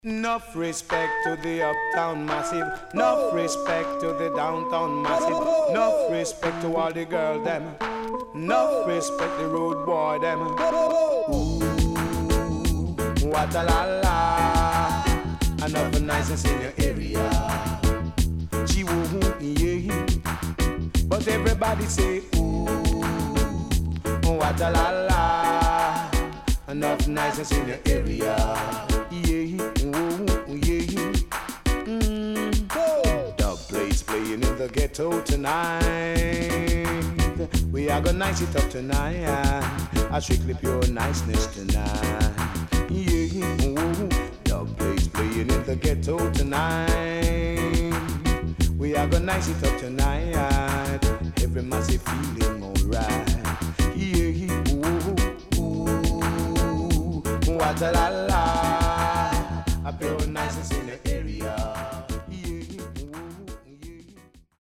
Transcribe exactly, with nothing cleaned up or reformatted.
Enough respect to the uptown massive. Enough respect to the downtown massive. Enough respect to all the girls them. Enough respect the road boy them. Ooh, what a la la. Enough niceness in your area. Gee woo yeah. But everybody say ooh, what a la la. Enough niceness in your area. Yeah, ooh, yeah. Mm. Dub plays playing in the ghetto tonight. We are gonna nice it up tonight. I strictly pure niceness tonight. Yeah, ooh. Dub plays playing in the ghetto tonight. We are gonna nice it up tonight. Every massive feeling alright. Yeah, ooh, ooh. What a la la. I feel nice in the area.